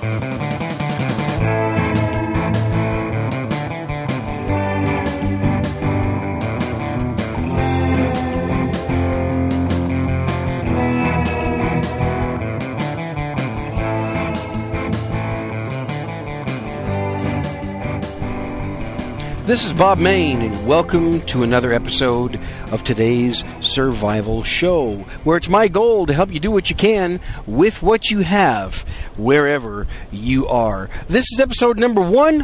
This is Bob Mayne, and welcome to another episode of today's Survival Show, where it's my goal to help you do what you can with what you have, wherever you are. This is episode number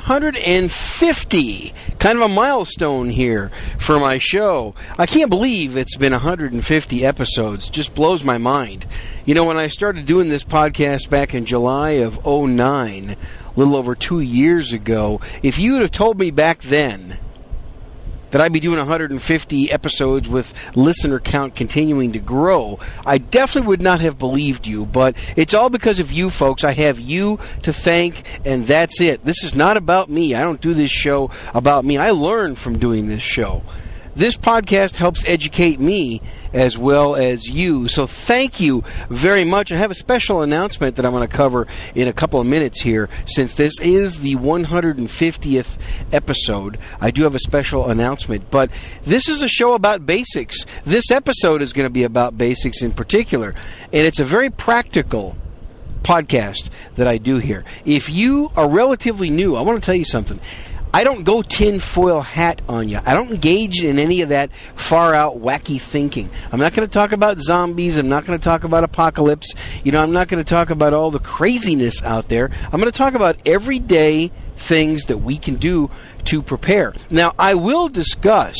150, kind of a milestone here for my show. I can't believe it's been 150 episodes, just blows my mind. You know, when I started doing this podcast back in July of 2009, a little over 2 years ago, if you would have told me back then that I'd be doing 150 episodes with listener count continuing to grow, I definitely would not have believed you, but it's all because of you folks. I have you to thank, and that's it. This is not about me. I don't do this show about me. I learn from doing this show. This podcast helps educate me as well as you, so thank you very much. I have a special announcement that I'm going to cover in a couple of minutes here. Since this is the 150th episode, I do have a special announcement, but this is a show about basics. This episode is going to be about basics in particular, and it's a very practical podcast that I do here. If you are relatively new, I want to tell you something. I don't go tinfoil hat on you. I don't engage in any of that far-out, wacky thinking. I'm not going to talk about zombies. I'm not going to talk about apocalypse. You know, I'm not going to talk about all the craziness out there. I'm going to talk about everyday things that we can do to prepare. Now, I will discuss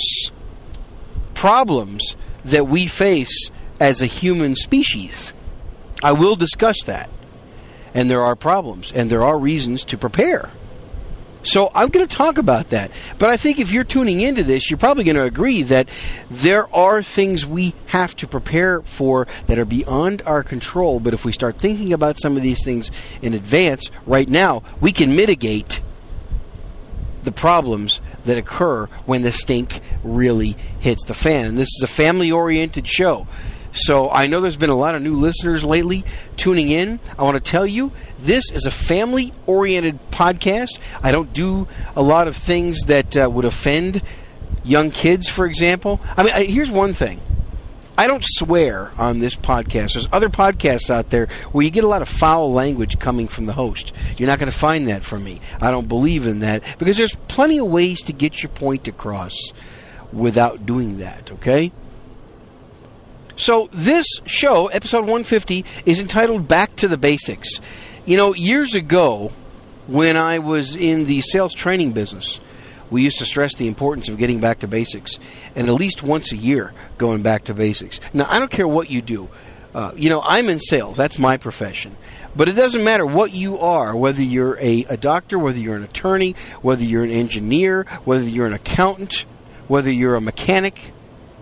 problems that we face as a human species. I will discuss that. And there are problems, and there are reasons to prepare. So I'm going to talk about that. But I think if you're tuning into this, you're probably going to agree that there are things we have to prepare for that are beyond our control. But if we start thinking about some of these things in advance, right now, we can mitigate the problems that occur when the stink really hits the fan. And this is a family-oriented show. So I know there's been a lot of new listeners lately tuning in. I want to tell you, this is a family-oriented podcast. I don't do a lot of things that would offend young kids, for example. I mean, here's one thing. I don't swear on this podcast. There's other podcasts out there where you get a lot of foul language coming from the host. You're not going to find that from me. I don't believe in that because there's plenty of ways to get your point across without doing that, okay? So this show, episode 150, is entitled Back to the Basics. You know, years ago, when I was in the sales training business, we used to stress the importance of getting back to basics, and at least once a year going back to basics. Now, I don't care what you do. You know, I'm in sales. That's my profession. But it doesn't matter what you are, whether you're a doctor, whether you're an attorney, whether you're an engineer, whether you're an accountant, whether you're a mechanic,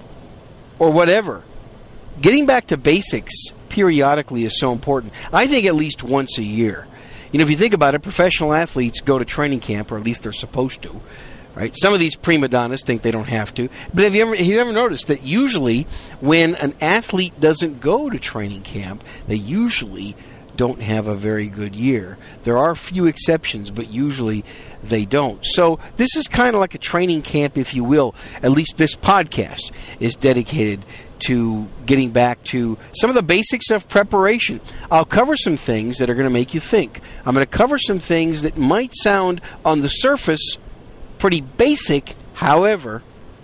or whatever. Getting back to basics periodically is so important. I think at least once a year. You know, if you think about it, professional athletes go to training camp, or at least they're supposed to, right? Some of these prima donnas think they don't have to. But have you ever noticed that usually when an athlete doesn't go to training camp, they usually don't have a very good year. There are a few exceptions, but usually they don't. So this is kind of like a training camp, if you will. At least this podcast is dedicated to getting back to some of the basics of preparation. I'll cover some things that are going to make you think. I'm going to cover some things that might sound on the surface pretty basic. However,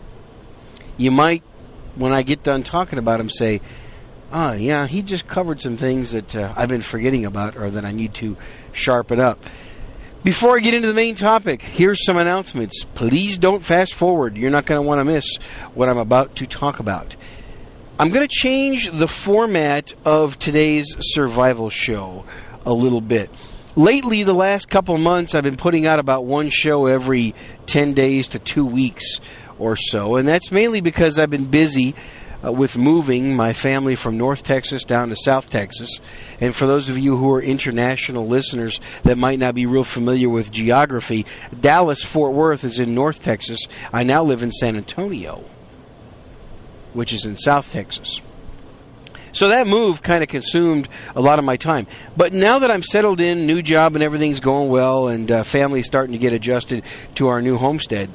you might, when I get done talking about them, say, oh, yeah, he just covered some things that I've been forgetting about or that I need to sharpen up. Before I get into the main topic, here's some announcements. Please don't fast forward. You're not going to want to miss what I'm about to talk about. I'm going to change the format of today's survival show a little bit. Lately, the last couple of months, I've been putting out about one show every 10 days to 2 weeks or so, and that's mainly because I've been busy with moving my family from North Texas down to South Texas. And for those of you who are international listeners that might not be real familiar with geography, Dallas-Fort Worth is in North Texas. I now live in San Antonio, which is in South Texas. So that move kind of consumed a lot of my time. But now that I'm settled in, new job and everything's going well, and family's starting to get adjusted to our new homestead,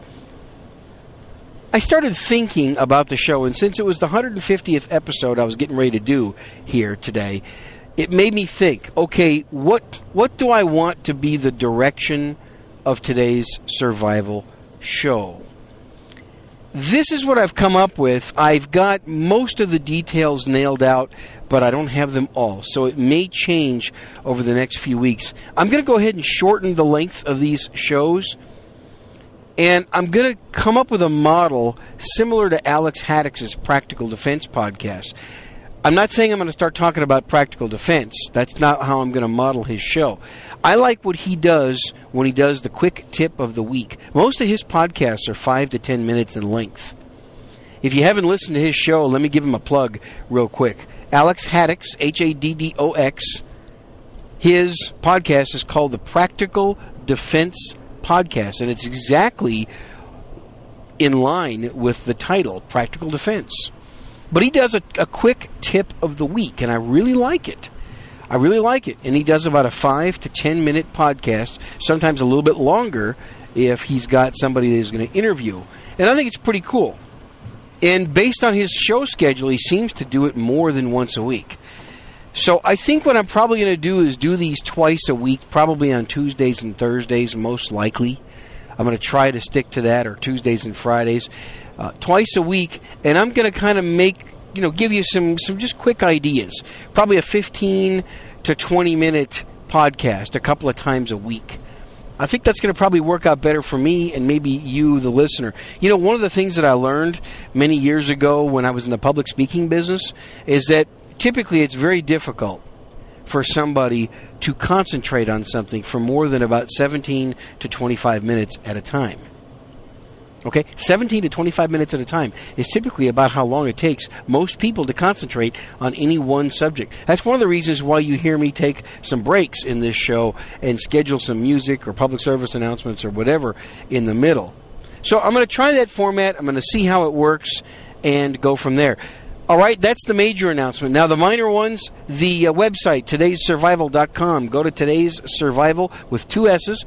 I started thinking about the show. And since it was the 150th episode I was getting ready to do here today, it made me think, okay, what do I want to be the direction of today's survival show? This is what I've come up with. I've got most of the details nailed out, but I don't have them all. So it may change over the next few weeks. I'm going to go ahead and shorten the length of these shows. And I'm going to come up with a model similar to Alex Haddock's Practical Defense podcast. I'm not saying I'm going to start talking about practical defense. That's not how I'm going to model his show. I like what he does when he does the quick tip of the week. Most of his podcasts are 5 to 10 minutes in length. If you haven't listened to his show, let me give him a plug real quick. Alex Haddock's, Haddox. His podcast is called the Practical Defense Podcast, and it's exactly in line with the title, Practical Defense. But he does a quick tip of the week, and I really like it. And he does about a 5 to 10 minute podcast, sometimes a little bit longer if he's got somebody that he's going to interview. And I think it's pretty cool. And based on his show schedule, he seems to do it more than once a week. So I think what I'm probably going to do is do these twice a week, probably on Tuesdays and Thursdays, most likely. I'm going to try to stick to that, or Tuesdays and Fridays. Twice a week, and I'm going to kind of give you some just quick ideas. Probably a 15 to 20 minute podcast a couple of times a week. I think that's going to probably work out better for me and maybe you, the listener. One of the things that I learned many years ago when I was in the public speaking business is that typically it's very difficult for somebody to concentrate on something for more than about 17 to 25 minutes at a time. Okay, 17 to 25 minutes at a time is typically about how long it takes most people to concentrate on any one subject. That's one of the reasons why you hear me take some breaks in this show and schedule some music or public service announcements or whatever in the middle. So I'm going to try that format. I'm going to see how it works and go from there. All right, that's the major announcement. Now, the minor ones, the website, today'ssurvival.com. Go to Today's Survival with 2 S's,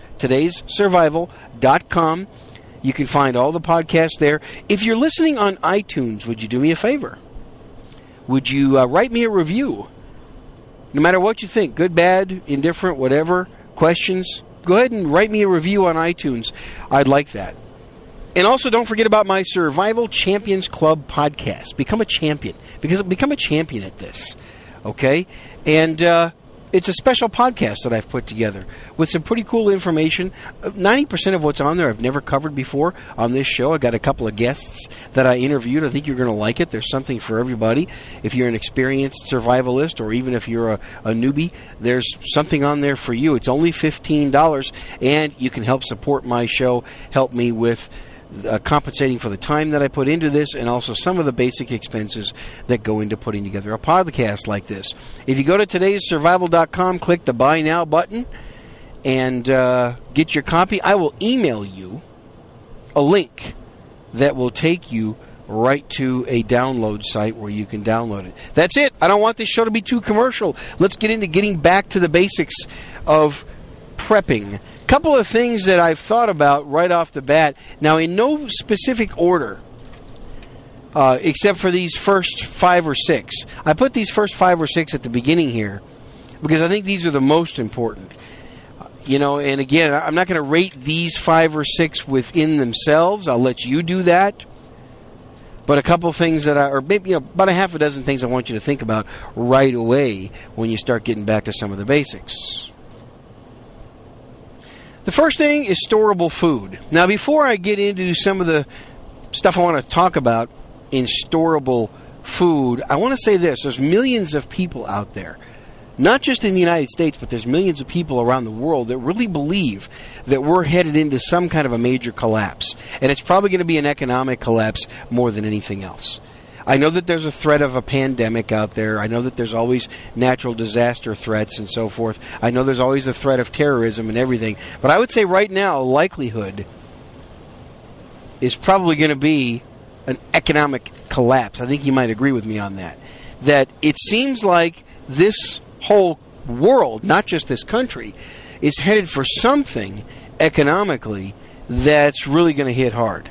today'ssurvival.com. You can find all the podcasts there. If you're listening on iTunes, would you do me a favor? Would you write me a review? No matter what you think, good, bad, indifferent, whatever, questions, go ahead and write me a review on iTunes. I'd like that. And also don't forget about my Survival Champions Club podcast. Become a champion. Become a champion at this. Okay? And it's a special podcast that I've put together with some pretty cool information. 90% of what's on there I've never covered before on this show. I got a couple of guests that I interviewed. I think you're going to like it. There's something for everybody. If you're an experienced survivalist or even if you're a newbie, there's something on there for you. It's only $15, and you can help support my show, help me with compensating for the time that I put into this and also some of the basic expenses that go into putting together a podcast like this. If you go to today'ssurvival.com, click the Buy Now button and get your copy, I will email you a link that will take you right to a download site where you can download it. That's it. I don't want this show to be too commercial. Let's get into getting back to the basics of prepping. Couple of things that I've thought about right off the bat. Now, in no specific order, except for these first 5 or 6. I put these first 5 or 6 at the beginning here because I think these are the most important. And again, I'm not going to rate these 5 or 6 within themselves. I'll let you do that. But a couple of things or maybe about a half a dozen things I want you to think about right away when you start getting back to some of the basics. The first thing is storable food. Now, before I get into some of the stuff I want to talk about in storable food, I want to say this. There's millions of people out there, not just in the United States, but there's millions of people around the world that really believe that we're headed into some kind of a major collapse. And it's probably going to be an economic collapse more than anything else. I know that there's a threat of a pandemic out there. I know that there's always natural disaster threats and so forth. I know there's always a threat of terrorism and everything. But I would say right now, likelihood is probably going to be an economic collapse. I think you might agree with me on that. that it seems like this whole world, not just this country, is headed for something economically that's really going to hit hard.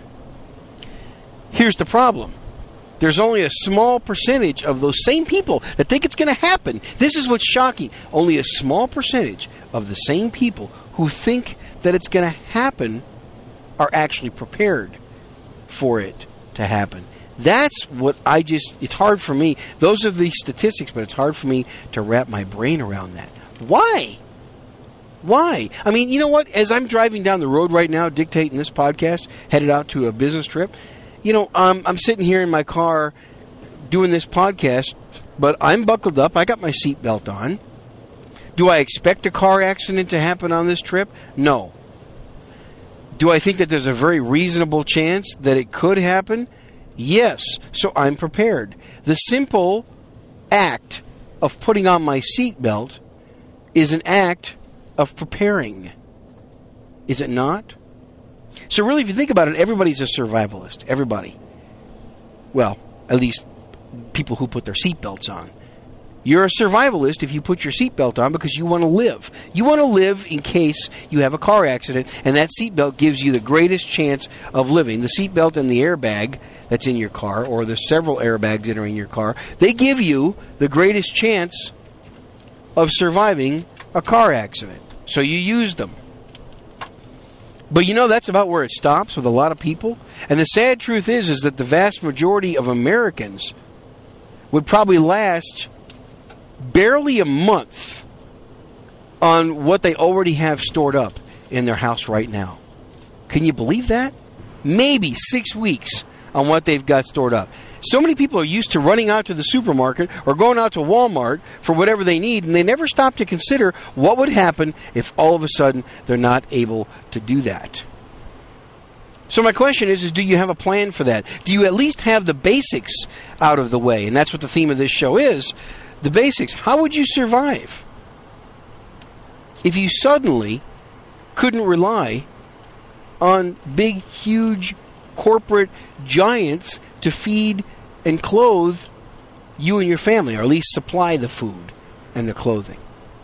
Here's the problem. There's only a small percentage of those same people that think it's going to happen. This is what's shocking. Only a small percentage of the same people who think that it's going to happen are actually prepared for it to happen. That's what it's hard for me. Those are the statistics, but it's hard for me to wrap my brain around that. Why? Why? I mean, you know what? As I'm driving down the road right now, dictating this podcast, headed out to a business trip, I'm sitting here in my car doing this podcast, but I'm buckled up. I got my seatbelt on. Do I expect a car accident to happen on this trip? No. Do I think that there's a very reasonable chance that it could happen? Yes. So I'm prepared. The simple act of putting on my seatbelt is an act of preparing. Is it not? So really, if you think about it, everybody's a survivalist. Everybody. Well, at least people who put their seatbelts on. You're a survivalist if you put your seatbelt on because you want to live. You want to live in case you have a car accident, and that seatbelt gives you the greatest chance of living. The seatbelt and the airbag that's in your car, or the several airbags that are in your car, they give you the greatest chance of surviving a car accident. So you use them. But that's about where it stops with a lot of people. And the sad truth is that the vast majority of Americans would probably last barely a month on what they already have stored up in their house right now. Can you believe that? Maybe 6 weeks on what they've got stored up. So many people are used to running out to the supermarket or going out to Walmart for whatever they need, and they never stop to consider what would happen if all of a sudden they're not able to do that. So my question is do you have a plan for that? Do you at least have the basics out of the way? And that's what the theme of this show is, the basics. How would you survive if you suddenly couldn't rely on big, huge corporate giants to feed and clothe you and your family, or at least supply the food and the clothing?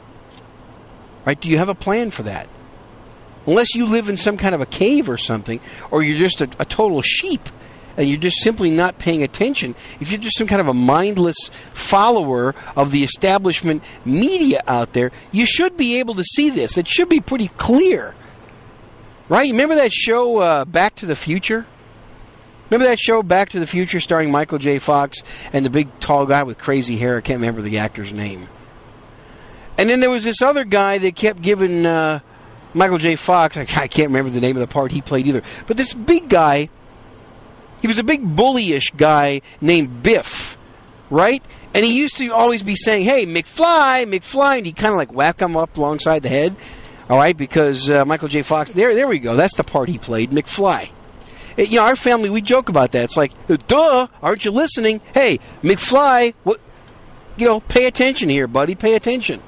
Right? Do you have a plan for that? Unless you live in some kind of a cave or something, or you're just a total sheep and you're just simply not paying attention. If you're just some kind of a mindless follower of the establishment media out there, you should be able to see this. It should be pretty clear. Right? You remember that show, Back to the Future? Remember that show, Back to the Future, starring Michael J. Fox and the big tall guy with crazy hair? I can't remember the actor's name. And then there was this other guy that kept giving Michael J. Fox, I can't remember the name of the part he played either, but this big guy, he was a big bullyish guy named Biff, right? And he used to always be saying, hey, McFly, McFly, and he'd kind of like whack him up alongside the head, all right, because Michael J. Fox, there we go, that's the part he played, McFly. Our family, we joke about that. It's like, duh, aren't you listening? Hey, McFly, what? Pay attention here, buddy, pay attention.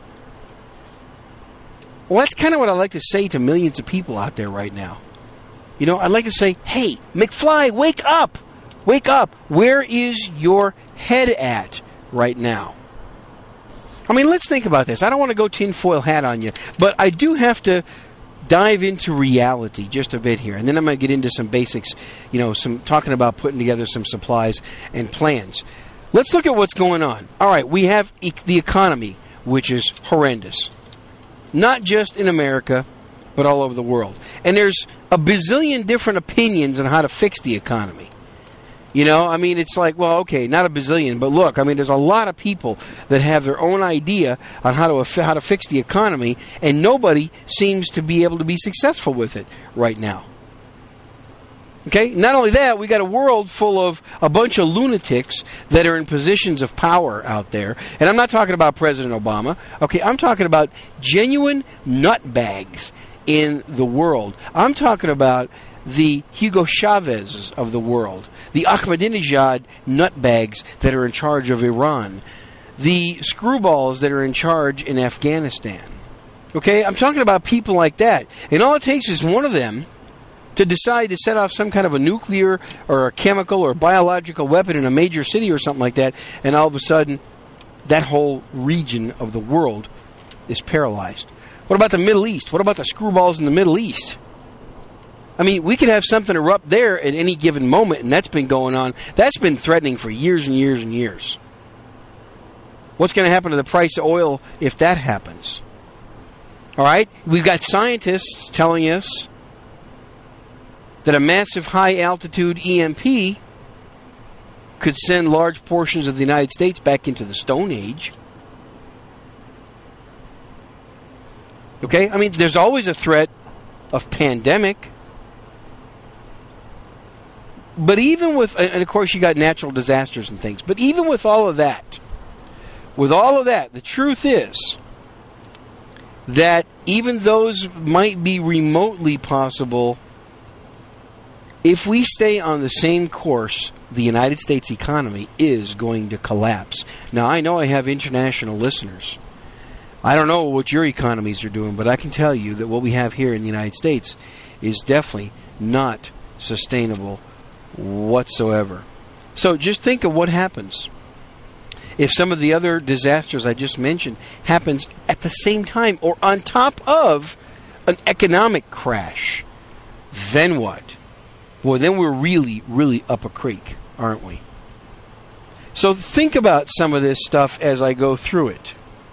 Well, that's kind of what I like to say to millions of people out there right now. I'd like to say, hey, McFly, wake up! Wake up! Where is your head at right now? I mean, let's think about this. I don't want to go tinfoil hat on you, but I do have to dive into reality just a bit here, and then I'm going to get into some basics, some talking about putting together some supplies and plans. Let's look at what's going on. All right, we have the economy, which is horrendous. Not just in America, but all over the world. And there's a bazillion different opinions on how to fix the economy. It's like, well, okay, not a bazillion, but look, there's a lot of people that have their own idea on how to fix the economy, and nobody seems to be able to be successful with it right now. Okay? Not only that, we got a world full of a bunch of lunatics that are in positions of power out there. And I'm not talking about President Obama. Okay, I'm talking about genuine nutbags in the world. I'm talking about the Hugo Chavez of the world, the Ahmadinejad nutbags that are in charge of Iran, the screwballs that are in charge in Afghanistan. Okay, I'm talking about people like that. And all it takes is one of them to decide to set off some kind of a nuclear or a chemical or biological weapon in a major city or something like that, and all of a sudden that whole region of the world is paralyzed. What about the Middle East? What about the screwballs in the Middle East? I mean, we could have something erupt there at any given moment, and that's been going on. That's been threatening for years and years and years. What's going to happen to the price of oil if that happens? All right? We've got scientists telling us that a massive high-altitude EMP could send large portions of the United States back into the Stone Age. Okay? I mean, there's always a threat of pandemic. But even with, and of course you got natural disasters and things, but even with all of that, the truth is that even those might be remotely possible. If we stay on the same course, the United States economy is going to collapse. Now, I know I have international listeners. I don't know what your economies are doing, but I can tell you that what we have here in the United States is definitely not sustainable whatsoever. So just think of what happens if some of the other disasters I just mentioned happens at the same time or on top of an economic crash. Then what? Boy, then we're really, really up a creek, aren't we? So think about some of this stuff as I go through it.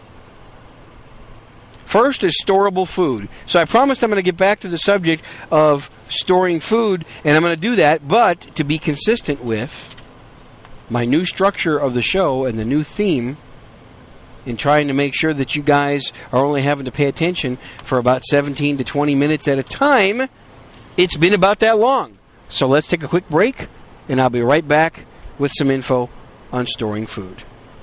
First is storable food. So I promised I'm going to get back to the subject of storing food, and I'm going to do that, but to be consistent with my new structure of the show and the new theme, in trying to make sure that you guys are only having to pay attention for about 17 to 20 minutes at a time. It's been about that long. So let's take a quick break, and I'll be right back with some info on storing food.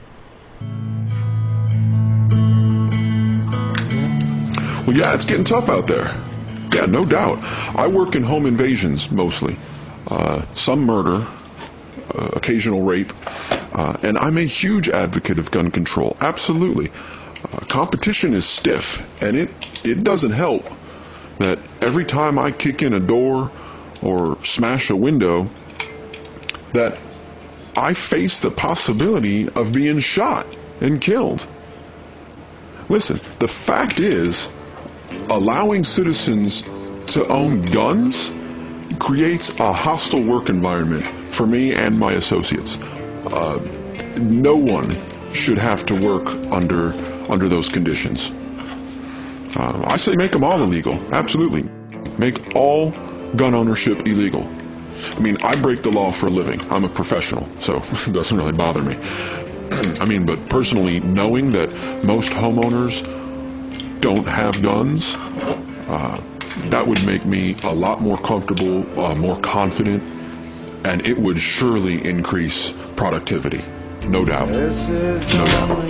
Well, yeah, it's getting tough out there. Yeah, no doubt. I work in home invasions mostly. Some murder, occasional rape, and I'm a huge advocate of gun control. Absolutely. Competition is stiff, and it doesn't help that every time I kick in a door or smash a window, that I face the possibility of being shot and killed. Listen, the fact is, allowing citizens to own guns creates a hostile work environment for me and my associates. No one should have to work under those conditions. I say make them all illegal. Absolutely. Make all gun ownership illegal. I mean, I break the law for a living. I'm a professional, so it doesn't really bother me. I mean, but personally, knowing that most homeowners don't have guns, that would make me a lot more comfortable, more confident, and it would surely increase productivity. No doubt. No doubt.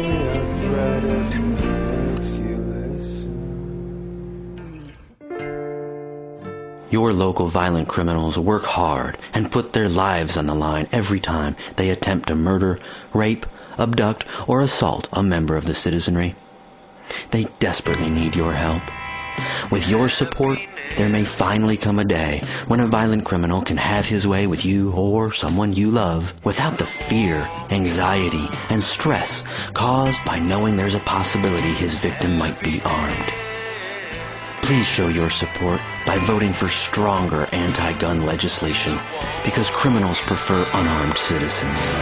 Your local violent criminals work hard and put their lives on the line every time they attempt to murder, rape, abduct, or assault a member of the citizenry. They desperately need your help. With your support, there may finally come a day when a violent criminal can have his way with you or someone you love without the fear, anxiety, and stress caused by knowing there's a possibility his victim might be armed. Please show your support by voting for stronger anti-gun legislation, because criminals prefer unarmed citizens.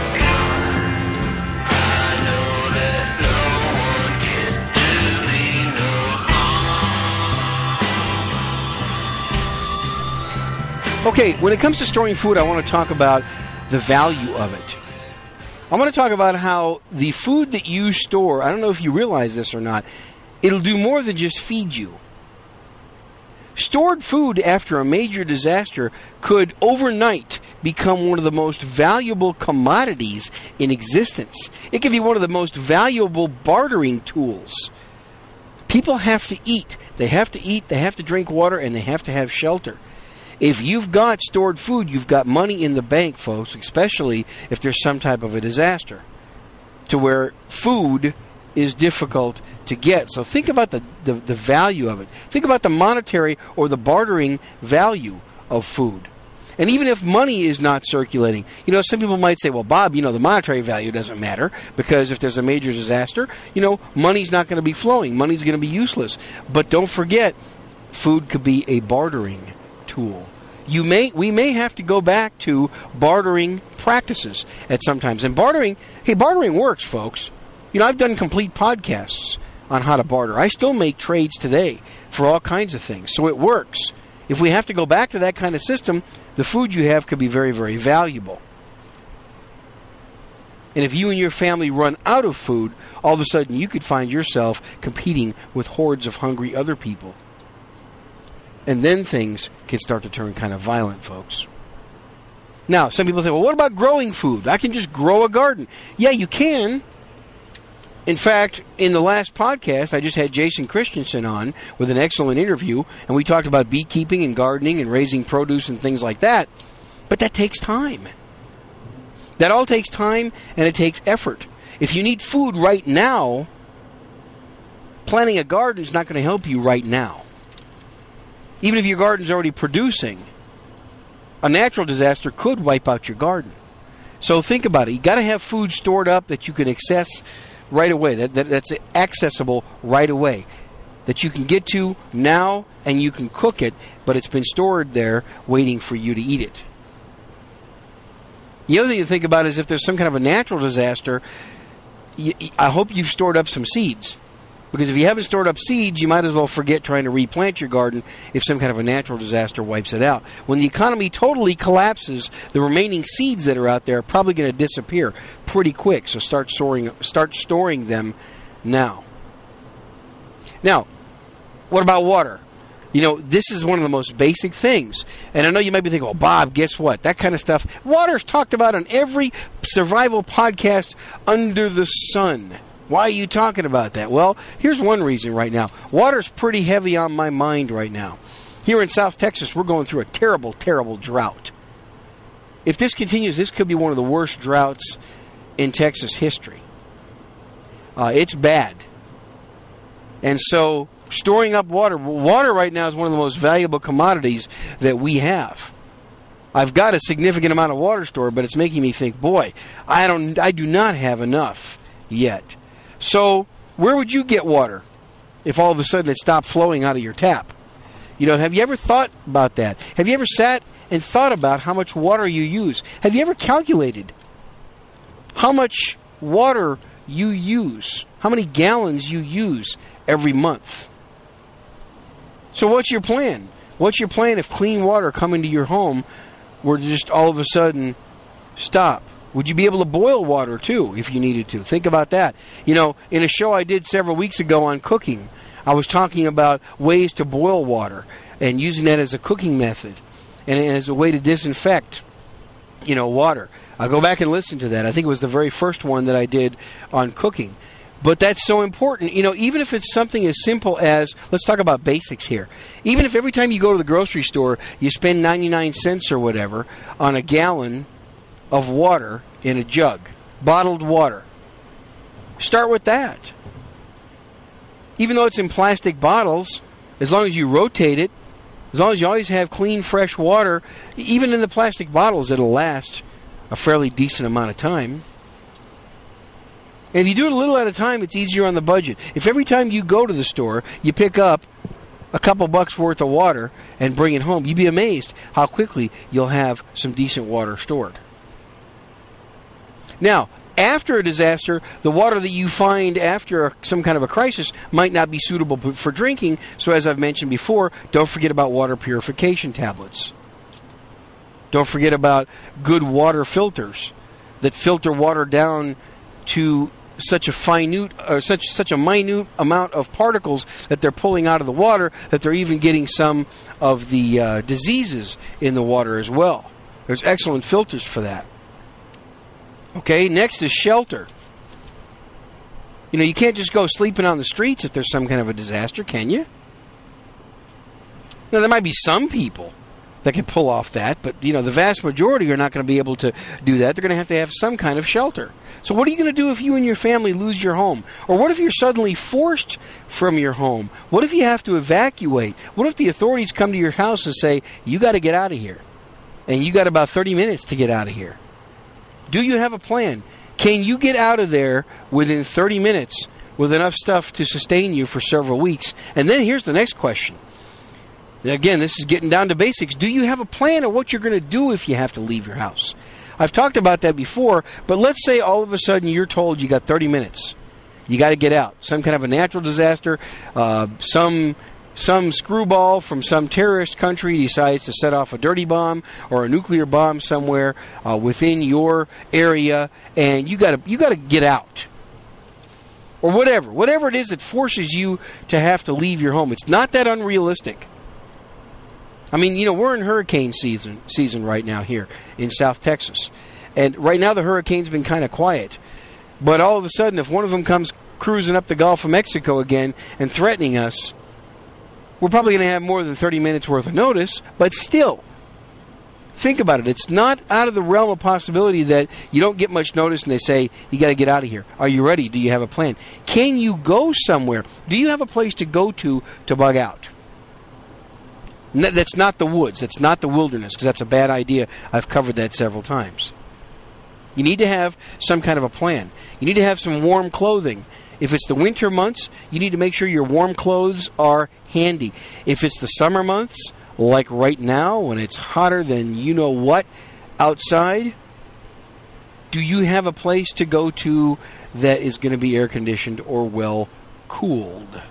Okay, when it comes to storing food, I want to talk about the value of it. I want to talk about how the food that you store, I don't know if you realize this or not, it'll do more than just feed you. Stored food after a major disaster could overnight become one of the most valuable commodities in existence. It could be one of the most valuable bartering tools. People have to eat. They have to drink water, and they have to have shelter. If you've got stored food, you've got money in the bank, folks, especially if there's some type of a disaster, to where food is difficult to get. So think about the value of it. Think about the monetary or the bartering value of food. And even if money is not circulating, some people might say, well, Bob, the monetary value doesn't matter because if there's a major disaster, money's not going to be flowing. Money's going to be useless. But don't forget, food could be a bartering tool. We may have to go back to bartering practices at some times. And bartering works, folks. I've done complete podcasts on how to barter. I still make trades today for all kinds of things. So it works. If we have to go back to that kind of system, the food you have could be very, very valuable. And if you and your family run out of food, all of a sudden you could find yourself competing with hordes of hungry other people. And then things can start to turn kind of violent, folks. Now, some people say, well, what about growing food? I can just grow a garden. Yeah, you can. In fact, in the last podcast, I just had Jason Christensen on with an excellent interview, and we talked about beekeeping and gardening and raising produce and things like that. But that takes time. That all takes time, and it takes effort. If you need food right now, planting a garden is not going to help you right now. Even if your garden's already producing, a natural disaster could wipe out your garden. So think about it. You got to have food stored up that you can access right away. That's accessible right away. That you can get to now and you can cook it, but it's been stored there waiting for you to eat it. The other thing to think about is if there's some kind of a natural disaster, I hope you've stored up some seeds. Because if you haven't stored up seeds, you might as well forget trying to replant your garden if some kind of a natural disaster wipes it out. When the economy totally collapses, the remaining seeds that are out there are probably going to disappear pretty quick. So start storing them now. Now, what about water? This is one of the most basic things. And I know you might be thinking, well, Bob, guess what? That kind of stuff. Water is talked about on every survival podcast under the sun. Why are you talking about that? Well, here's one reason right now. Water's pretty heavy on my mind right now. Here in South Texas, we're going through a terrible, terrible drought. If this continues, this could be one of the worst droughts in Texas history. It's bad. And so storing up water right now is one of the most valuable commodities that we have. I've got a significant amount of water stored, but it's making me think, boy, I do not have enough yet. So where would you get water if all of a sudden it stopped flowing out of your tap? Have you ever thought about that? Have you ever sat and thought about how much water you use? Have you ever calculated how much water you use, how many gallons you use every month? So what's your plan? What's your plan if clean water coming to your home were to just all of a sudden stop? Would you be able to boil water, too, if you needed to? Think about that. In a show I did several weeks ago on cooking, I was talking about ways to boil water and using that as a cooking method and as a way to disinfect, water. I'll go back and listen to that. I think it was the very first one that I did on cooking. But that's so important. Even if it's something as simple as, let's talk about basics here. Even if every time you go to the grocery store, you spend 99 cents or whatever on a gallon of water in a jug, bottled water. Start with that. Even though it's in plastic bottles, as long as you rotate it, as long as you always have clean, fresh water, even in the plastic bottles, it'll last a fairly decent amount of time. And if you do it a little at a time, it's easier on the budget. If every time you go to the store, you pick up a couple bucks worth of water and bring it home, you'd be amazed how quickly you'll have some decent water stored. Now, after a disaster, the water that you find after some kind of a crisis might not be suitable for drinking. So as I've mentioned before, don't forget about water purification tablets. Don't forget about good water filters that filter water down to such a minute amount of particles that they're pulling out of the water that they're even getting some of the diseases in the water as well. There's excellent filters for that. Okay, next is shelter. You can't just go sleeping on the streets if there's some kind of a disaster, can you? Now, there might be some people that can pull off that, but the vast majority are not going to be able to do that. They're going to have some kind of shelter. So what are you going to do if you and your family lose your home? Or what if you're suddenly forced from your home? What if you have to evacuate? What if the authorities come to your house and say, you got to get out of here, and you got about 30 minutes to get out of here? Do you have a plan? Can you get out of there within 30 minutes with enough stuff to sustain you for several weeks? And then here's the next question. Again, this is getting down to basics. Do you have a plan of what you're going to do if you have to leave your house? I've talked about that before, but let's say all of a sudden you're told you got 30 minutes. You got to get out. Some kind of a natural disaster, some screwball from some terrorist country decides to set off a dirty bomb or a nuclear bomb somewhere within your area, and you got to get out. Or whatever it is that forces you to have to leave your home. It's not that unrealistic. I mean, we're in hurricane season right now here in South Texas. And right now the hurricane's been kind of quiet. But all of a sudden, if one of them comes cruising up the Gulf of Mexico again and threatening us, we're probably going to have more than 30 minutes worth of notice. But still, think about it. It's not out of the realm of possibility that you don't get much notice and they say, you got to get out of here. Are you ready? Do you have a plan? Can you go somewhere? Do you have a place to go to bug out? That's not the woods. That's not the wilderness, because that's a bad idea. I've covered that several times. You need to have some kind of a plan. You need to have some warm clothing. If it's the winter months, you need to make sure your warm clothes are handy. If it's the summer months, like right now, when it's hotter than you-know-what outside, do you have a place to go to that is going to be air-conditioned or well-cooled?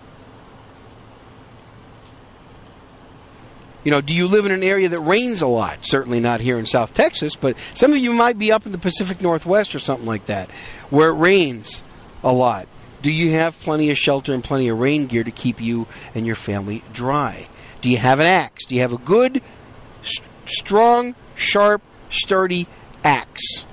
Do you live in an area that rains a lot? Certainly not here in South Texas, but some of you might be up in the Pacific Northwest or something like that, where it rains a lot. Do you have plenty of shelter and plenty of rain gear to keep you and your family dry? Do you have an axe? Do you have a good, strong, sharp, sturdy axe?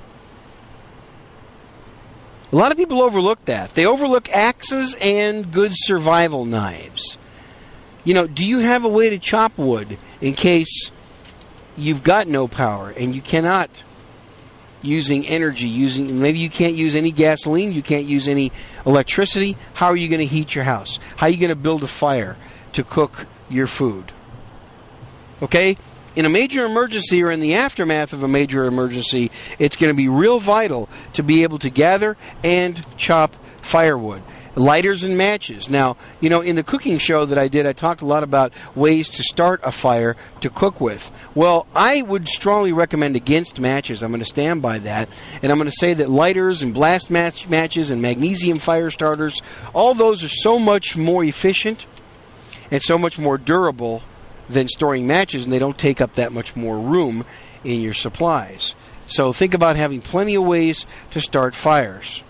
A lot of people overlook that. They overlook axes and good survival knives. Do you have a way to chop wood in case you've got no power and you cannot using maybe you can't use any gasoline, you can't use any electricity? How are you going to heat your house? How are you going to build a fire to cook your food? Okay? In a major emergency or in the aftermath of a major emergency, it's going to be real vital to be able to gather and chop firewood. Lighters and matches. Now, in the cooking show that I did, I talked a lot about ways to start a fire to cook with. Well, I would strongly recommend against matches. I'm going to stand by that. And I'm going to say that lighters and blast matches and magnesium fire starters, all those are so much more efficient and so much more durable than storing matches, and they don't take up that much more room in your supplies. So think about having plenty of ways to start fires.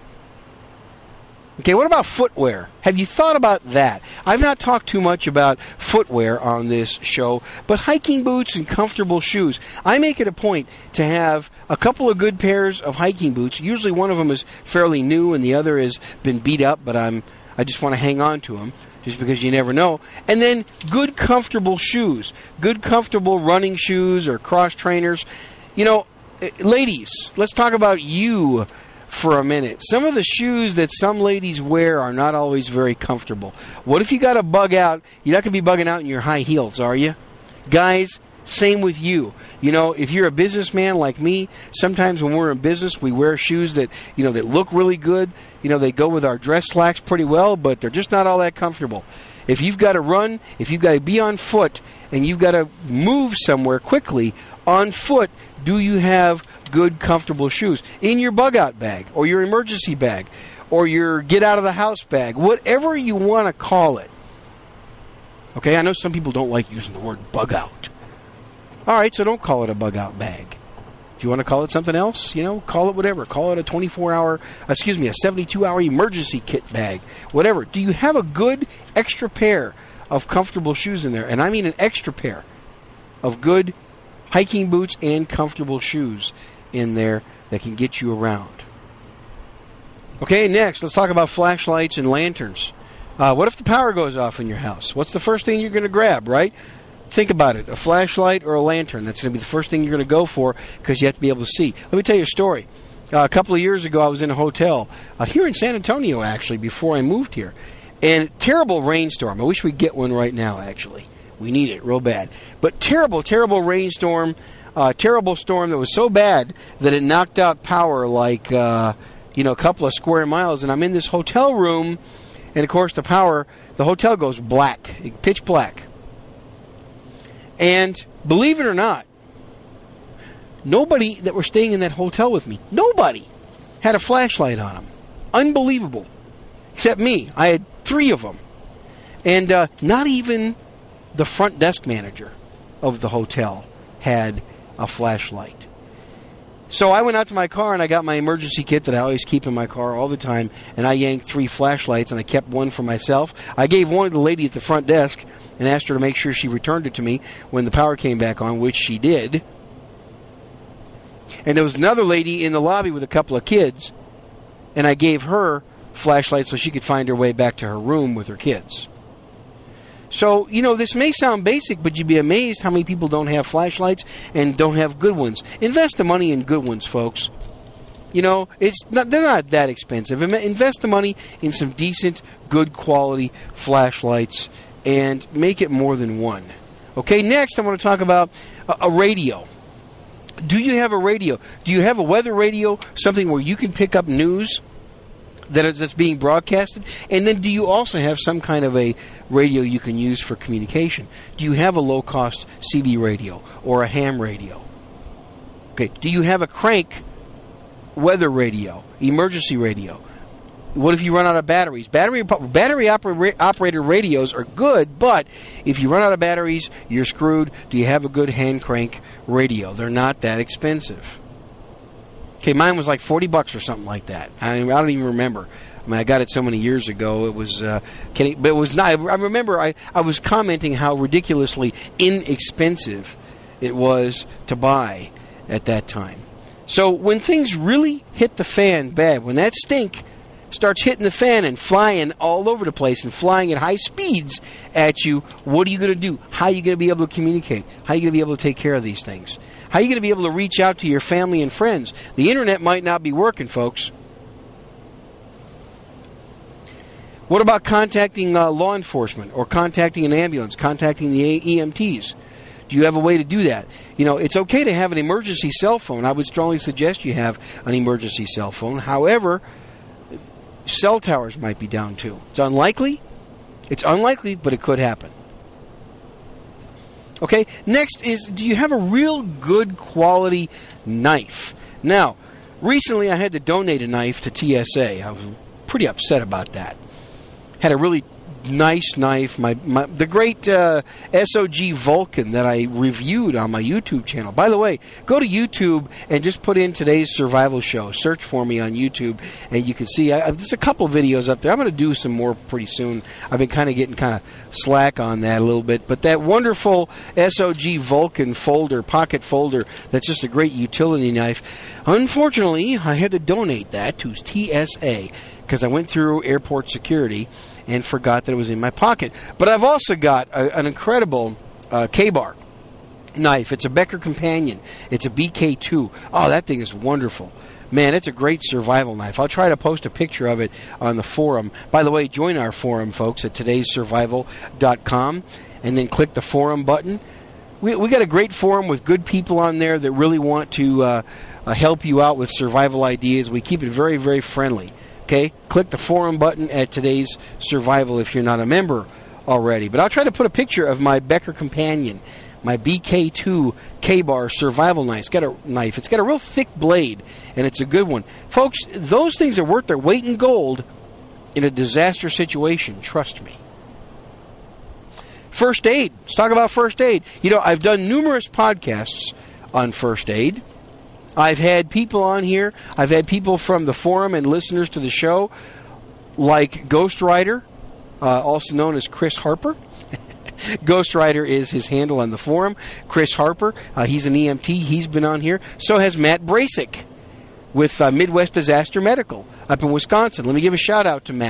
Okay, what about footwear? Have you thought about that? I've not talked too much about footwear on this show, but hiking boots and comfortable shoes. I make it a point to have a couple of good pairs of hiking boots. Usually one of them is fairly new and the other has been beat up, but I just want to hang on to them just because you never know. And then good comfortable shoes, good comfortable running shoes or cross trainers. Ladies, let's talk about you for a minute. Some of the shoes that some ladies wear are not always very comfortable. What if you got to bug out? You're not going to be bugging out in your high heels, are you? Guys, same with you. If you're a businessman like me, sometimes when we're in business, we wear shoes that, that look really good. They go with our dress slacks pretty well, but they're just not all that comfortable. If you've got to run, if you've got to be on foot, and you've got to move somewhere quickly on foot, do you have good, comfortable shoes in your bug-out bag or your emergency bag or your get-out-of-the-house bag, whatever you want to call it? Okay, I know some people don't like using the word bug-out. All right, so don't call it a bug-out bag. If you want to call it something else, call it whatever. Call it a 72-hour emergency kit bag, whatever. Do you have a good extra pair of comfortable shoes in there? And I mean an extra pair of good hiking boots and comfortable shoes in there that can get you around. Okay, next, let's talk about flashlights and lanterns. What if the power goes off in your house? What's the first thing you're going to grab, right? Think about it. A flashlight or a lantern. That's going to be the first thing you're going to go for because you have to be able to see. Let me tell you a story. A couple of years ago, I was in a hotel here in San Antonio, actually, before I moved here. And terrible rainstorm. I wish we'd get one right now, actually. We need it real bad. But terrible, terrible rainstorm. Terrible storm that was so bad that it knocked out power like, a couple of square miles. And I'm in this hotel room, and, of course, the hotel goes black, pitch black. And believe it or not, nobody that were staying in that hotel with me, nobody had a flashlight on them. Unbelievable. Except me. I had 3 of them. And not even the front desk manager of the hotel had a flashlight. So I went out to my car and I got my emergency kit that I always keep in my car all the time, and I yanked 3 flashlights and I kept one for myself. I gave one to the lady at the front desk and asked her to make sure she returned it to me when the power came back on, which she did. And there was another lady in the lobby with a couple of kids, and I gave her flashlights so she could find her way back to her room with her kids. So, this may sound basic, but you'd be amazed how many people don't have flashlights and don't have good ones. Invest the money in good ones, folks. They're not that expensive. Invest the money in some decent, good quality flashlights and make it more than one. Okay, next I want to talk about a radio. Do you have a radio? Do you have a weather radio, something where you can pick up news that's being broadcasted? And then do you also have some kind of a radio you can use for communication? Do you have a low-cost CB radio or a ham radio? Okay, do you have a crank weather radio, emergency radio? What if you run out of batteries? Battery-operated radios are good, but if you run out of batteries, you're screwed. Do you have a good hand crank radio? They're not that expensive. Okay, mine was like $40 or something like that. I don't even remember. I got it so many years ago. It was, but it was not. I remember I was commenting how ridiculously inexpensive it was to buy at that time. So when things really hit the fan bad, when that stink starts hitting the fan and flying all over the place and flying at high speeds at you, what are you going to do? How are you going to be able to communicate? How are you going to be able to take care of these things? How are you going to be able to reach out to your family and friends? The internet might not be working, folks. What about contacting law enforcement or contacting an ambulance, contacting the EMTs? Do you have a way to do that? It's okay to have an emergency cell phone. I would strongly suggest you have an emergency cell phone. However, cell towers might be down too. It's unlikely, but it could happen. Okay, next is, do you have a real good quality knife? Now, recently I had to donate a knife to TSA. I was pretty upset about that. Had a really nice knife, the great SOG Vulcan that I reviewed on my YouTube channel. By the way, go to YouTube and just put in Today's Survival Show. Search for me on YouTube, and you can see there's a couple of videos up there. I'm going to do some more pretty soon. I've been getting slack on that a little bit, but that wonderful SOG Vulcan pocket folder, that's just a great utility knife. Unfortunately, I had to donate that to TSA because I went through airport security and forgot that it was in my pocket. But I've also got an incredible K-Bar knife. It's a Becker Companion. It's a BK2. Oh, that thing is wonderful. Man, it's a great survival knife. I'll try to post a picture of it on the forum. By the way, join our forum, folks, at todaysurvival.com, and then click the forum button. We got a great forum with good people on there that really want to help you out with survival ideas. We keep it very, very friendly. Okay, click the forum button at Today's Survival if you're not a member already. But I'll try to put a picture of my Becker Companion, my BK2 K-Bar survival knife. It's got a real thick blade, and it's a good one. Folks, those things are worth their weight in gold in a disaster situation. Trust me. First aid. Let's talk about first aid. I've done numerous podcasts on first aid. I've had people on here. I've had people from the forum and listeners to the show, like Ghost Rider, also known as Chris Harper. Ghost Rider is his handle on the forum. Chris Harper, he's an EMT. He's been on here. So has Matt Brasic with Midwest Disaster Medical up in Wisconsin. Let me give a shout out to Matt.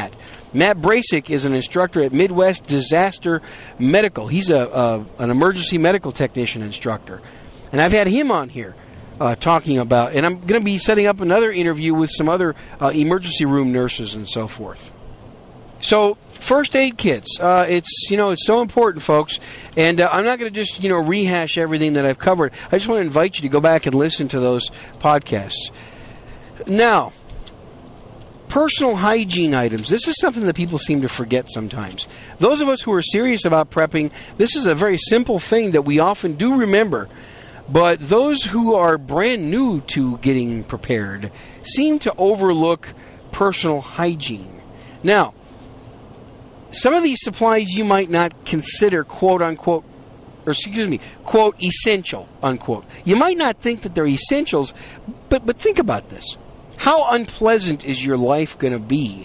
Matt Brasic is an instructor at Midwest Disaster Medical. He's an emergency medical technician instructor. And I've had him on here talking about, and I'm going to be setting up another interview with some other emergency room nurses and so forth. So, first aid kits. It's so important, folks. And I'm not going to just, rehash everything that I've covered. I just want to invite you to go back and listen to those podcasts. Now, personal hygiene items. This is something that people seem to forget sometimes. Those of us who are serious about prepping, this is a very simple thing that we often do remember. But those who are brand new to getting prepared seem to overlook personal hygiene. Now, some of these supplies you might not consider quote unquote, quote essential, unquote. You might not think that they're essentials, but think about this. How unpleasant is your life going to be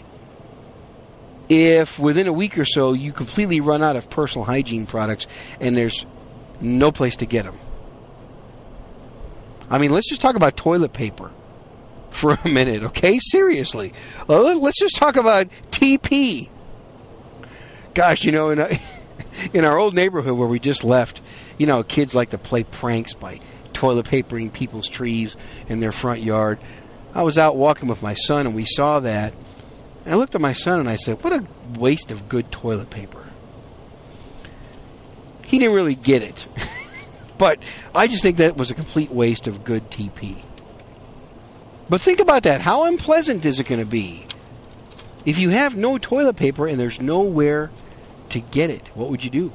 if within a week or so you completely run out of personal hygiene products and there's no place to get them? I mean, let's just talk about toilet paper for a minute, okay? Seriously. Let's just talk about TP. Gosh, in our old neighborhood where we just left, kids like to play pranks by toilet papering people's trees in their front yard. I was out walking with my son, and we saw that. And I looked at my son, and I said, what a waste of good toilet paper. He didn't really get it. But I just think that was a complete waste of good TP. But think about that. How unpleasant is it going to be if you have no toilet paper and there's nowhere to get it? What would you do?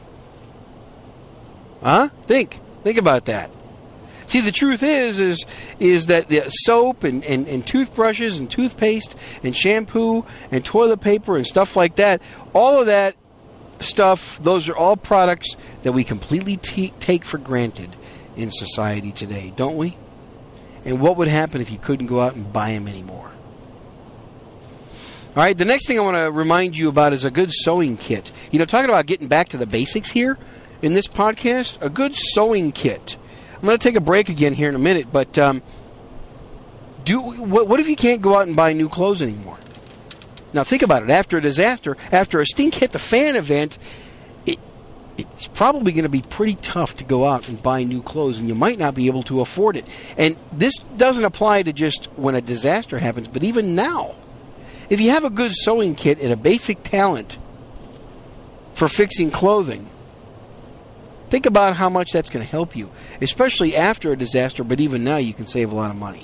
Huh? Think about that. See, the truth is that the soap and toothbrushes and toothpaste and shampoo and toilet paper and stuff like that, all of that stuff, those are all products that we completely take for granted in society today, don't we? And what would happen if you couldn't go out and buy them anymore? All right, the next thing I want to remind you about is a good sewing kit. Talking about getting back to the basics here in this podcast, a good sewing kit. I'm going to take a break again here in a minute, but what if you can't go out and buy new clothes anymore? Now think about it. After a disaster, after a stink hit the fan event, it's probably going to be pretty tough to go out and buy new clothes, and you might not be able to afford it. And this doesn't apply to just when a disaster happens, but even now. If you have a good sewing kit and a basic talent for fixing clothing, think about how much that's going to help you, especially after a disaster, but even now you can save a lot of money.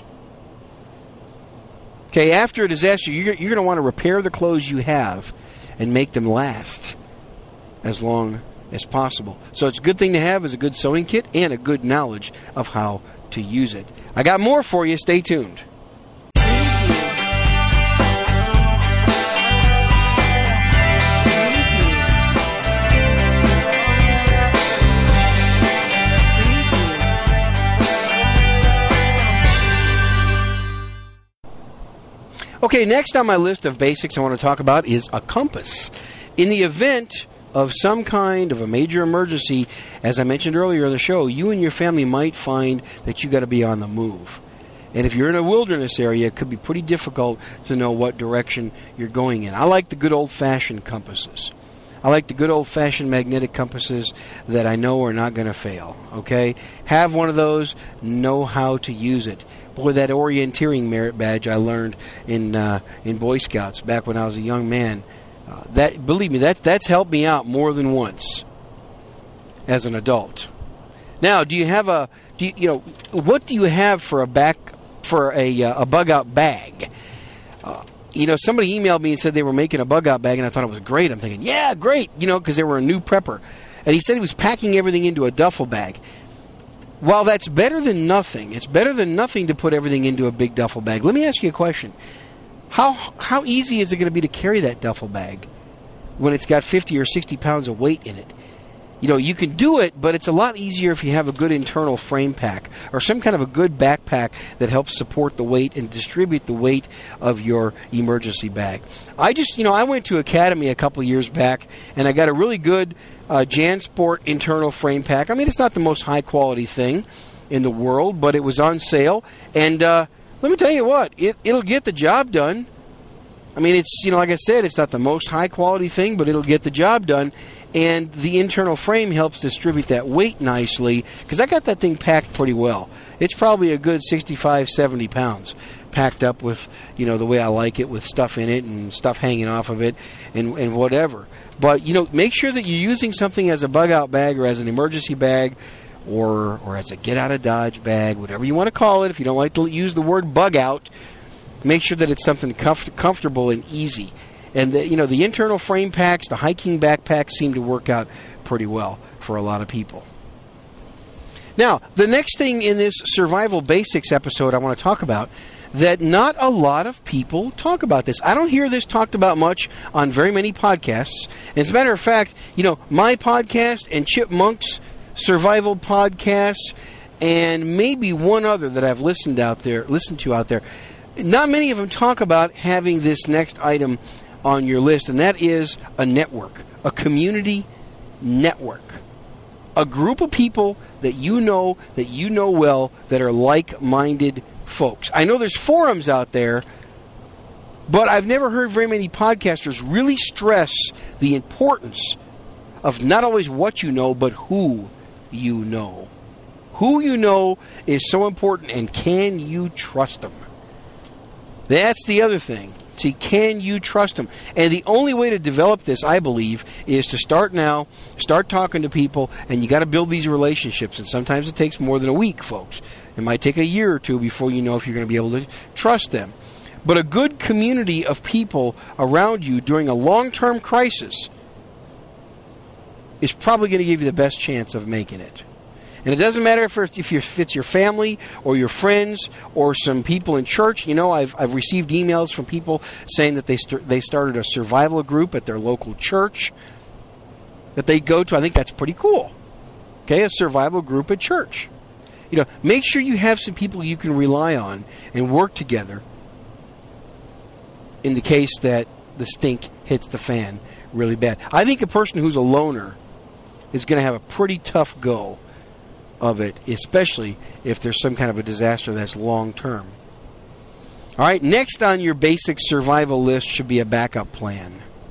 Okay, after a disaster, you're going to want to repair the clothes you have and make them last as long as possible. So it's a good thing to have is a good sewing kit and a good knowledge of how to use it. I got more for you. Stay tuned. Okay, next on my list of basics I want to talk about is a compass. In the event of some kind of a major emergency, as I mentioned earlier in the show, you and your family might find that you got to be on the move. And if you're in a wilderness area, it could be pretty difficult to know what direction you're going in. I like the good old-fashioned compasses. I like the good old-fashioned magnetic compasses that I know are not going to fail, okay? Have one of those, know how to use it. Boy, that orienteering merit badge I learned in Boy Scouts back when I was a young man, believe me, that's helped me out more than once as an adult. Now, what do you have for a bug-out bag? Somebody emailed me and said they were making a bug-out bag, and I thought it was great. I'm thinking, yeah, great, because they were a new prepper. And he said he was packing everything into a duffel bag. While that's better than nothing, it's better than nothing to put everything into a big duffel bag. Let me ask you a question. How easy is it going to be to carry that duffel bag when it's got 50 or 60 pounds of weight in it? You can do it, but it's a lot easier if you have a good internal frame pack or some kind of a good backpack that helps support the weight and distribute the weight of your emergency bag. I went to Academy a couple years back, and I got a really good JanSport internal frame pack. I mean, it's not the most high-quality thing in the world, but it was on sale. And let me tell you what, it'll get the job done. I mean, it's, like I said, it's not the most high-quality thing, but it'll get the job done. And the internal frame helps distribute that weight nicely, because I got that thing packed pretty well. It's probably a good 65, 70 pounds packed up with, the way I like it, with stuff in it and stuff hanging off of it and whatever. But, make sure that you're using something as a bug-out bag or as an emergency bag or as a get-out-of-Dodge bag, whatever you want to call it. If you don't like to use the word bug-out, make sure that it's something comfortable and easy. And, the internal frame packs, the hiking backpacks seem to work out pretty well for a lot of people. Now, the next thing in this Survival Basics episode I want to talk about, that not a lot of people talk about this. I don't hear this talked about much on very many podcasts. As a matter of fact, my podcast and Chip Monk's survival podcast and maybe one other that I've listened to out there, not many of them talk about having this next item on your list, and that is a network, a community network. A group of people that you know well that are like-minded folks. I know there's forums out there, but I've never heard very many podcasters really stress the importance of not always what you know, but who you know. Who you know is so important, and can you trust them? That's the other thing. See, can you trust them? And the only way to develop this, I believe, is to start now, start talking to people, and you got to build these relationships. And sometimes it takes more than a week, folks. It might take a year or two before you know if you're going to be able to trust them. But a good community of people around you during a long-term crisis is probably going to give you the best chance of making it. And it doesn't matter if it's your family or your friends or some people in church. I've received emails from people saying that they started a survival group at their local church that they go to. I think that's pretty cool. Okay, a survival group at church. Make sure you have some people you can rely on and work together in the case that the stink hits the fan really bad. I think a person who's a loner is going to have a pretty tough go of it, especially if there's some kind of a disaster that's long term. All right, next on your basic survival list should be a backup plan.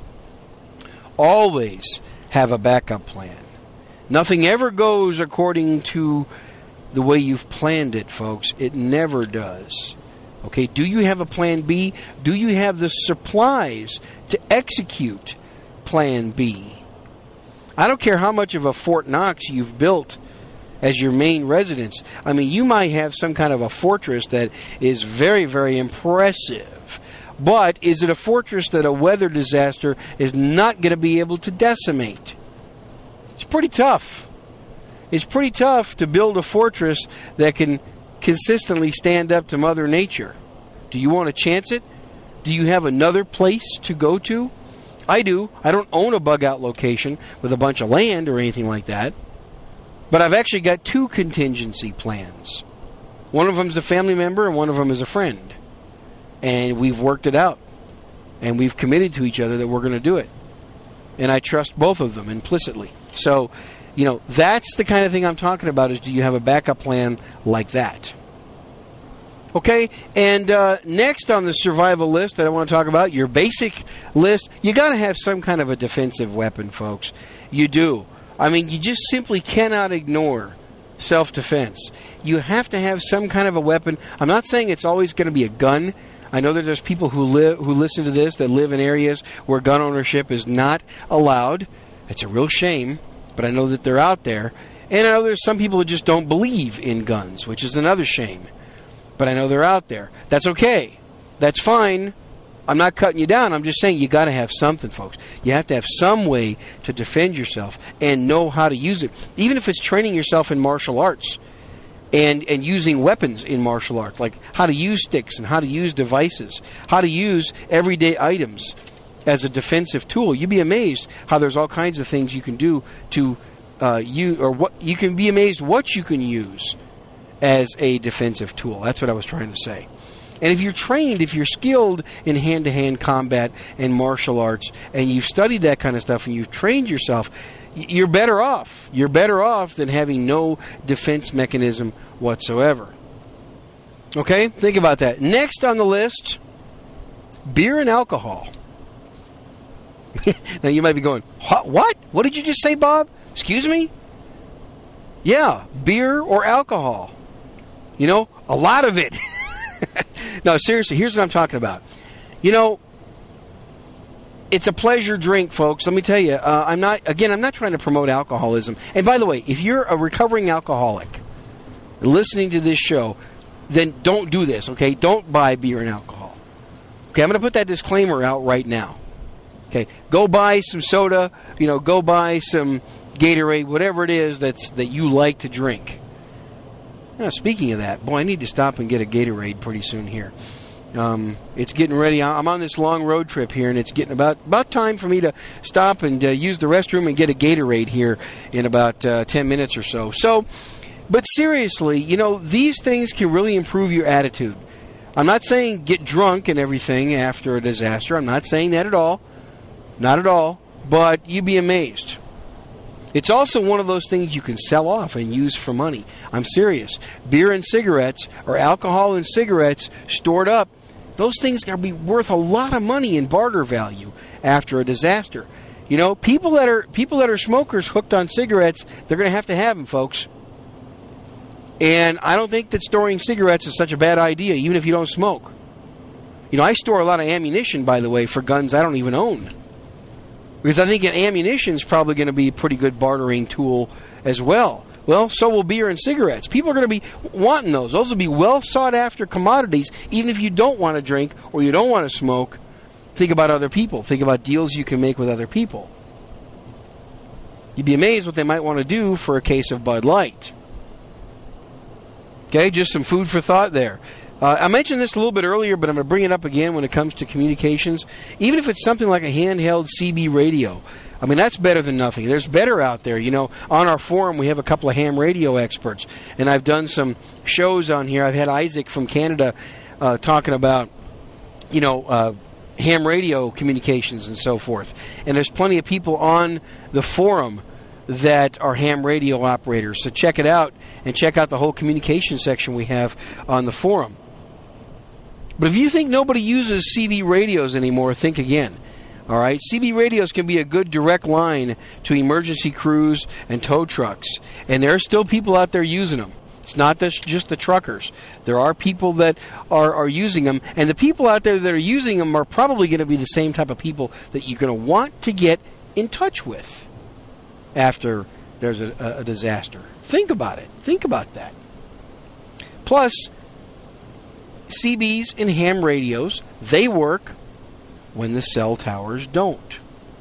Always have a backup plan. Nothing ever goes according to the way you've planned it, folks. It never does. Okay, do you have a plan B? Do you have the supplies to execute plan B? I don't care how much of a Fort Knox you've built as your main residence. I mean, you might have some kind of a fortress that is very, very impressive. But is it a fortress that a weather disaster is not going to be able to decimate? It's pretty tough. It's pretty tough to build a fortress that can consistently stand up to Mother Nature. Do you want to chance it? Do you have another place to go to? I do. I don't own a bug-out location with a bunch of land or anything like that. But I've actually got two contingency plans. One of them is a family member and one of them is a friend. And we've worked it out. And we've committed to each other that we're going to do it. And I trust both of them implicitly. So, that's the kind of thing I'm talking about, is do you have a backup plan like that? Okay, and next on the survival list that I want to talk about, your basic list, you got to have some kind of a defensive weapon, folks. You do. I mean, you just simply cannot ignore self-defense. You have to have some kind of a weapon. I'm not saying it's always going to be a gun. I know that there's people who listen to this that live in areas where gun ownership is not allowed. It's a real shame, but I know that they're out there. And I know there's some people who just don't believe in guns, which is another shame. But I know they're out there. That's okay. That's fine. I'm not cutting you down. I'm just saying you got to have something, folks. You have to have some way to defend yourself and know how to use it. Even if it's training yourself in martial arts and using weapons in martial arts, like how to use sticks and how to use devices, how to use everyday items as a defensive tool. You'd be amazed how there's all kinds of things you can do to use, or what you can be amazed what you can use as a defensive tool. That's what I was trying to say. And if you're trained, if you're skilled in hand-to-hand combat and martial arts, and you've studied that kind of stuff and you've trained yourself, you're better off. You're better off than having no defense mechanism whatsoever. Okay? Think about that. Next on the list beer and alcohol. Now you might be going, what? What did you just say, Bob? Excuse me? Yeah, beer or alcohol. You know, a lot of it. No, seriously, here's what I'm talking about. You know, it's a pleasure drink, folks. Let me tell you, I'm not trying to promote alcoholism. And by the way, if you're a recovering alcoholic listening to this show, then don't do this, okay? Don't buy beer and alcohol. Okay, I'm going to put that disclaimer out right now. Okay, go buy some soda, you know, go buy some Gatorade, whatever it is that you like to drink. Now, speaking of that, boy, I need to stop and get a Gatorade pretty soon here. It's getting ready. I'm on this long road trip here, and it's getting about time for me to stop and use the restroom and get a Gatorade here in about 10 minutes or so. But seriously, you know, these things can really improve your attitude. I'm not saying get drunk and everything after a disaster. I'm not saying that at all. Not at all. But you'd be amazed. It's also one of those things you can sell off and use for money. I'm serious. Beer and cigarettes, or alcohol and cigarettes stored up, those things are going to be worth a lot of money in barter value after a disaster. You know, people that are smokers hooked on cigarettes, they're going to have them, folks. And I don't think that storing cigarettes is such a bad idea, even if you don't smoke. You know, I store a lot of ammunition, by the way, for guns I don't even own. Because I think an ammunition is probably going to be a pretty good bartering tool as well. Well, so will beer and cigarettes. People are going to be wanting those. Those will be well sought after commodities, even if you don't want to drink or you don't want to smoke. Think about other people. Think about deals you can make with other people. You'd be amazed what they might want to do for a case of Bud Light. Okay, just some food for thought there. I mentioned this a little bit earlier, but I'm going to bring it up again when it comes to communications. Even if it's something like a handheld CB radio, I mean, that's better than nothing. There's better out there. You know, on our forum, we have a couple of ham radio experts, and I've done some shows on here. I've had Isaac from Canada talking about, you know, ham radio communications and so forth. And there's plenty of people on the forum that are ham radio operators. So check it out and check out the whole communication section we have on the forum. But if you think nobody uses CB radios anymore, think again. All right, CB radios can be a good direct line to emergency crews and tow trucks, and there are still people out there using them. It's not just the truckers. There are people that are using them, and the people out there that are using them are probably going to be the same type of people that you're going to want to get in touch with after there's a disaster. Think about it. Think about that. Plus, CBs and ham radios, they work when the cell towers don't.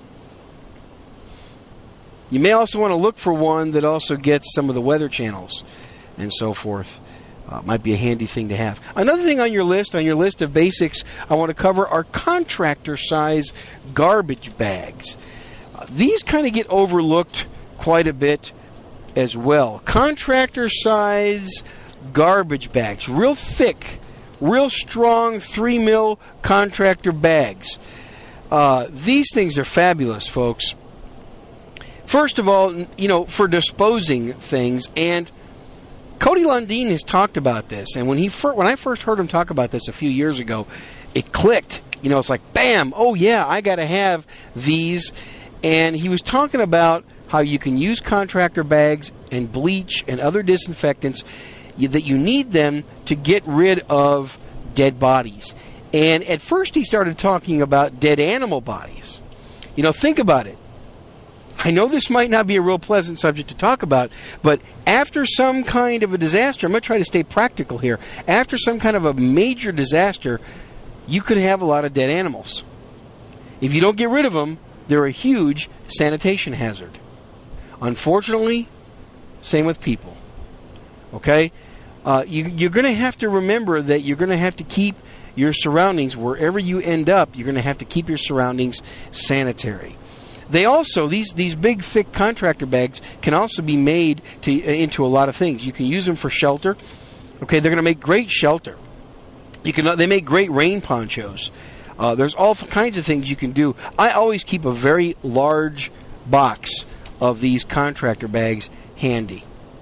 You may also want to look for one that also gets some of the weather channels and so forth. Might be a handy thing to have. Another thing on your list of basics I want to cover are contractor size garbage bags. These kind of get overlooked quite a bit as well. Contractor size garbage bags, real thick, real strong 3 mil contractor bags. These things are fabulous, folks. First of all, you know, for disposing things, and Cody Lundin has talked about this, and when I first heard him talk about this a few years ago, it clicked. You know, it's like, bam, oh yeah, I got to have these. And he was talking about how you can use contractor bags and bleach and other disinfectants that you need them to get rid of dead bodies. And at first he started talking about dead animal bodies. You know, think about it. I know this might not be a real pleasant subject to talk about, but after some kind of a disaster, I'm going to try to stay practical here. After some kind of a major disaster, you could have a lot of dead animals. If you don't get rid of them, they're a huge sanitation hazard. Unfortunately, same with people. Okay? You're going to have to remember that you're going to have to keep your surroundings, wherever you end up, you're going to have to keep your surroundings sanitary. They also, these big, thick contractor bags can also be made into a lot of things. You can use them for shelter. Okay, they're going to make great shelter. They make great rain ponchos. There's all kinds of things you can do. I always keep a very large box of these contractor bags handy.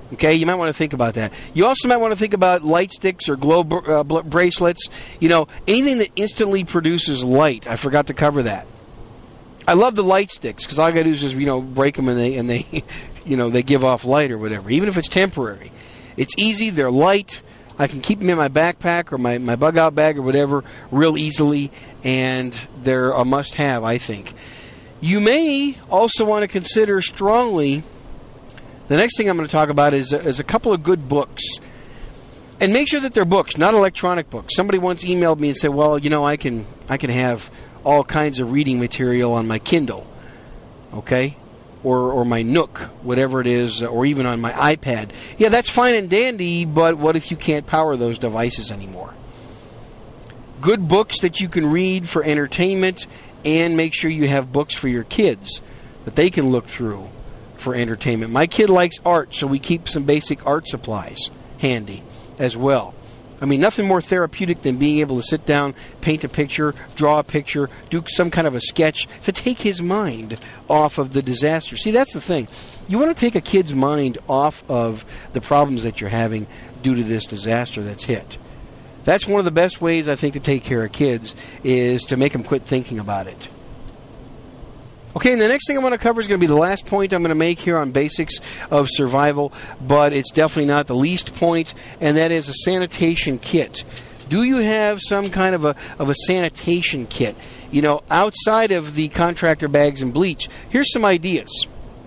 Okay, you might want to think about that. You also might want to think about light sticks or glow bracelets. Anything that instantly produces light. I forgot to cover that. I love the light sticks because all I got to do is just break them and they they give off light or whatever. Even if it's temporary, it's easy. They're light. I can keep them in my backpack or my bug out bag or whatever real easily, and they're a must-have, I think. You may also want to consider strongly. The next thing I'm going to talk about is a couple of good books. And make sure that they're books, not electronic books. Somebody once emailed me and said, well, I can have all kinds of reading material on my Kindle, okay? Or my Nook, whatever it is, or even on my iPad. Yeah, that's fine and dandy, but what if you can't power those devices anymore? Good books that you can read for entertainment, and make sure you have books for your kids that they can look through for entertainment. My kid likes art, so we keep some basic art supplies handy as well. I mean, nothing more therapeutic than being able to sit down, paint a picture, draw a picture, do some kind of a sketch to take his mind off of the disaster. See, that's the thing. You want to take a kid's mind off of the problems that you're having due to this disaster that's hit. That's one of the best ways, I think, to take care of kids is to make them quit thinking about it. Okay, and the next thing I want to cover is going to be the last point I'm going to make here on basics of survival, but it's definitely not the least point, and that is a sanitation kit. Do you have some kind of a sanitation kit? Outside of the contractor bags and bleach, here's some ideas.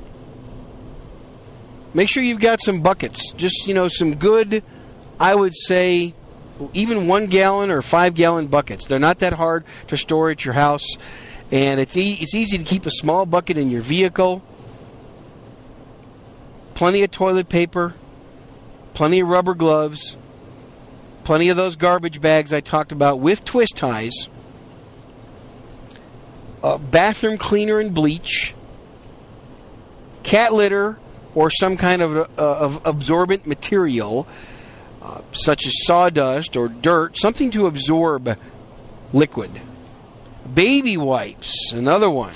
Make sure you've got some buckets. Just, some good, I would say, even 1 gallon or 5 gallon buckets. They're not that hard to store at your house. And it's easy to keep a small bucket in your vehicle. Plenty of toilet paper. Plenty of rubber gloves. Plenty of those garbage bags I talked about with twist ties. Bathroom cleaner and bleach. Cat litter or some kind of absorbent material, such as sawdust or dirt. Something to absorb liquid. Baby wipes, another one.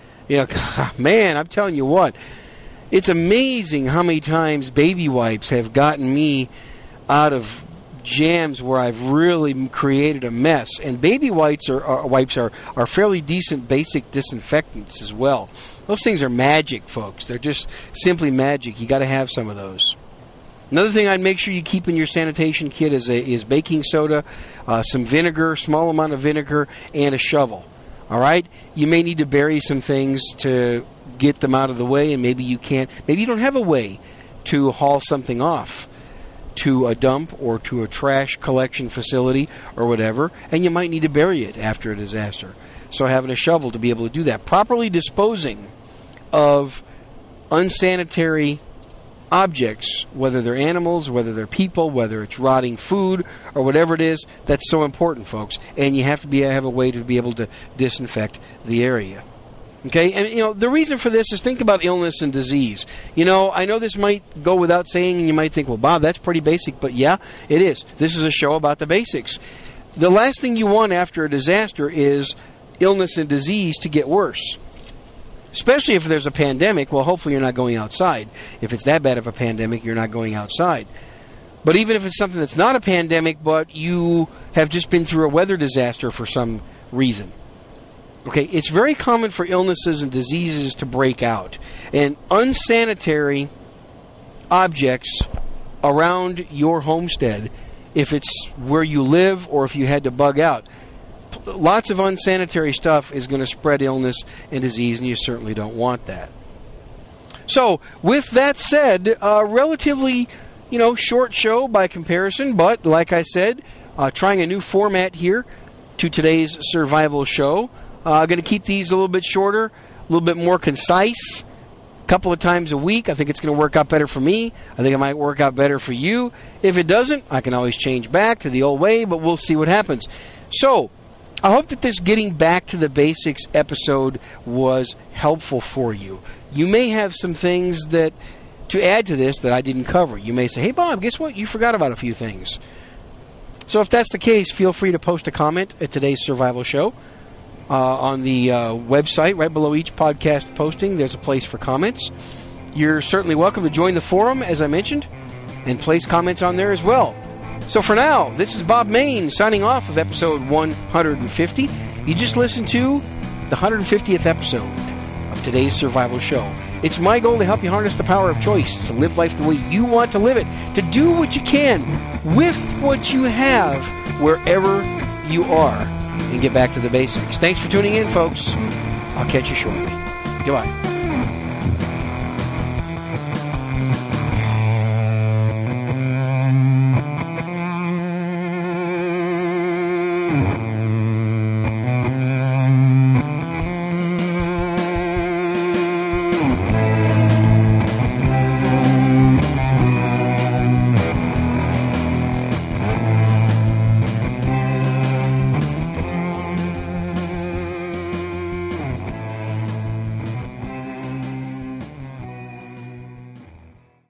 Man, I'm telling you what. It's amazing how many times baby wipes have gotten me out of jams where I've really created a mess. And baby wipes are fairly decent basic disinfectants as well. Those things are magic, folks. They're just simply magic. You got to have some of those. Another thing I'd make sure you keep in your sanitation kit is baking soda, some vinegar, small amount of vinegar, and a shovel. All right? You may need to bury some things to get them out of the way, and maybe you can't. Maybe you don't have a way to haul something off to a dump or to a trash collection facility or whatever, and you might need to bury it after a disaster. So having a shovel to be able to do that. Properly disposing of unsanitary objects, whether they're animals, whether they're people, whether it's rotting food or whatever it is, that's so important, folks. And you have to have a way to be able to disinfect the area. Okay, and the reason for this is think about illness and disease. I know this might go without saying, and you might think, well, Bob, that's pretty basic, but yeah, it is. This is a show about the basics. The last thing you want after a disaster is illness and disease to get worse. Especially if there's a pandemic, well, hopefully you're not going outside. If it's that bad of a pandemic, you're not going outside. But even if it's something that's not a pandemic, but you have just been through a weather disaster for some reason. Okay, it's very common for illnesses and diseases to break out. And unsanitary objects around your homestead, if it's where you live or if you had to bug out, lots of unsanitary stuff is going to spread illness and disease, and you certainly don't want that. So, with that said, relatively, short show by comparison, but like I said, trying a new format here to today's survival show. Going to keep these a little bit shorter, a little bit more concise, a couple of times a week. I think it's going to work out better for me. I think it might work out better for you. If it doesn't, I can always change back to the old way, but we'll see what happens. So, I hope that this getting back to the basics episode was helpful for you. You may have some things to add to this that I didn't cover. You may say, hey, Bob, guess what? You forgot about a few things. So if that's the case, feel free to post a comment at today's survival show. On the website, right below each podcast posting, there's a place for comments. You're certainly welcome to join the forum, as I mentioned. and place comments on there as well. So for now, this is Bob Mayne signing off of episode 150. You just listened to the 150th episode of today's survival show. It's my goal to help you harness the power of choice, to live life the way you want to live it, to do what you can with what you have wherever you are, and get back to the basics. Thanks for tuning in, folks. I'll catch you shortly. Goodbye.